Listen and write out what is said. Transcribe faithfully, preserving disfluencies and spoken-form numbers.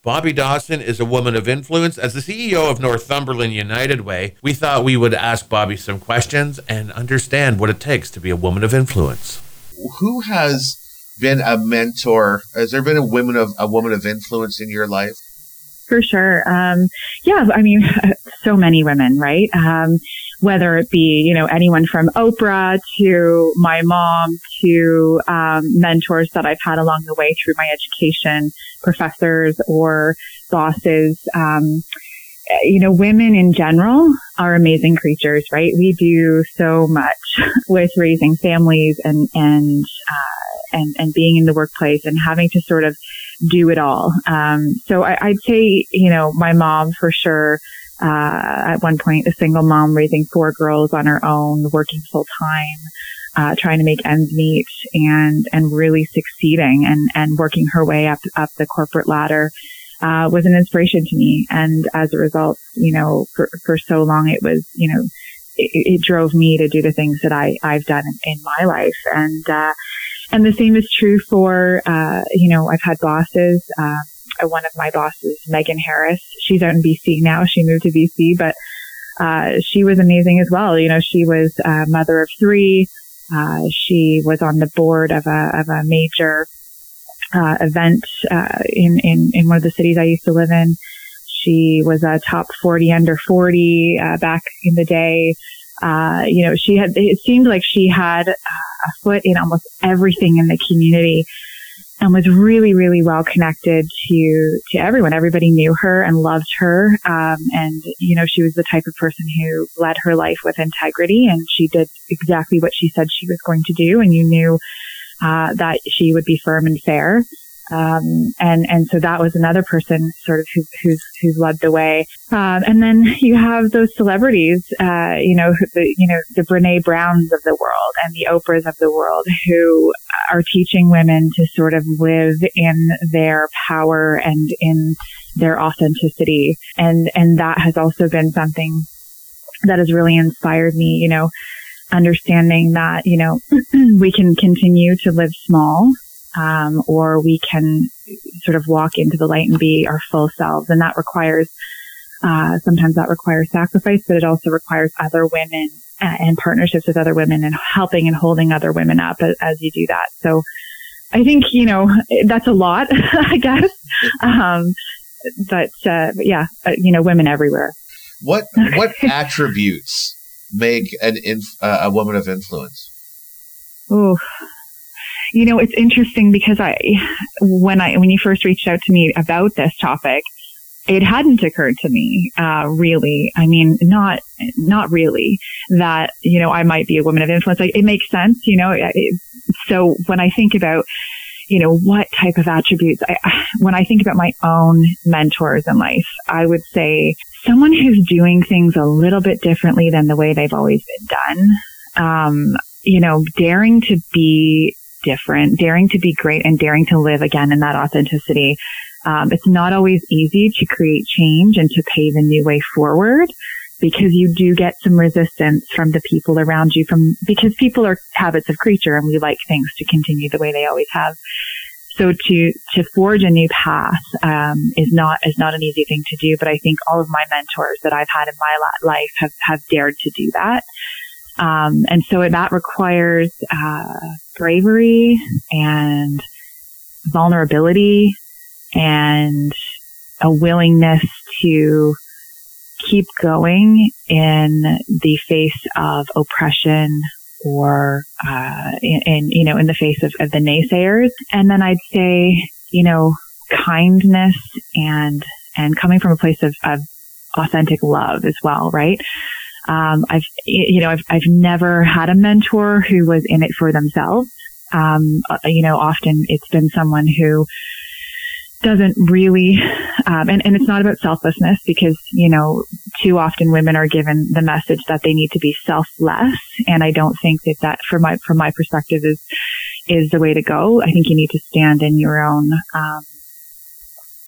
Bobbi Dawson is a woman of influence. As the C E O of Northumberland United Way, we thought we would ask Bobbi some questions and understand what it takes to be a woman of influence. Who has been a mentor? Has there been a woman of a woman of influence in your life? For sure. Um, yeah, I mean, so many women, right? Um, whether it be, you know, anyone from Oprah to my mom to um, mentors that I've had along the way through my education, professors or bosses. Um, you know, women in general are amazing creatures, right? We do so much with raising families and and uh, and and being in the workplace and having to sort of do it all. Um, so I, I'd say, you know, my mom for sure. Uh, at one point, a single mom raising four girls on her own, working full time, uh, trying to make ends meet, and and really succeeding and and working her way up up the corporate ladder. Uh, was an inspiration to me. And as a result, you know, for, for so long, it was, you know, it, it drove me to do the things that I, I've done in, in my life. And, uh, and the same is true for, uh, you know, I've had bosses, uh, one of my bosses, Megan Harris, she's out in B C now. She moved to B C, but, uh, she was amazing as well. You know, she was a mother of three. Uh, she was on the board of a, of a major, Uh, event uh, in, in, in one of the cities I used to live in. She was a top forty under forty uh, back in the day. Uh, you know, she had, it seemed like she had a foot in almost everything in the community and was really, really well connected to, to everyone. Everybody knew her and loved her. Um, and, you know, she was the type of person who led her life with integrity, and she did exactly what she said she was going to do. And you knew Uh, that she would be firm and fair. Um, and, and so that was another person sort of who, who's, who's led the way. Um, and then you have those celebrities, uh, you know, the, you know, the Brene Browns of the world and the Oprahs of the world who are teaching women to sort of live in their power and in their authenticity. And, and that has also been something that has really inspired me, you know, understanding that, you know, we can continue to live small, um, or we can sort of walk into the light and be our full selves. And that requires, uh, sometimes that requires sacrifice, but it also requires other women uh, and partnerships with other women and helping and holding other women up as, as you do that. So I think, you know, that's a lot, I guess. Um, but, uh, but yeah, uh, you know, women everywhere. What, what attributes make an inf- uh, a woman of influence? Oh, you know, it's interesting because I, when I, when you first reached out to me about this topic, it hadn't occurred to me, uh, really. I mean, not, not really that, you know, I might be a woman of influence. Like, it makes sense, you know, it, so when I think about, you know, what type of attributes, I, when I think about my own mentors in life, I would say someone who's doing things a little bit differently than the way they've always been done. Um, you know, daring to be different, daring to be great, and daring to live again in that authenticity. Um, it's not always easy to create change and to pave a new way forward, because you do get some resistance from the people around you, from, because people are habits of creature and we like things to continue the way they always have. So to, to forge a new path, um, is not, is not an easy thing to do. But I think all of my mentors that I've had in my la- life have, have dared to do that. Um, and so that requires, uh, bravery and vulnerability and a willingness to keep going in the face of oppression or, uh, in, in, you know, in the face of, of the naysayers. And then I'd say, you know, kindness and, and coming from a place of, of authentic love as well, right? Um, I've, you know, I've, I've never had a mentor who was in it for themselves. Um, you know, often it's been someone who doesn't really, um, and, and it's not about selflessness, because, you know, too often women are given the message that they need to be selfless. And I don't think that that, from my, from my perspective, is, is the way to go. I think you need to stand in your own, um,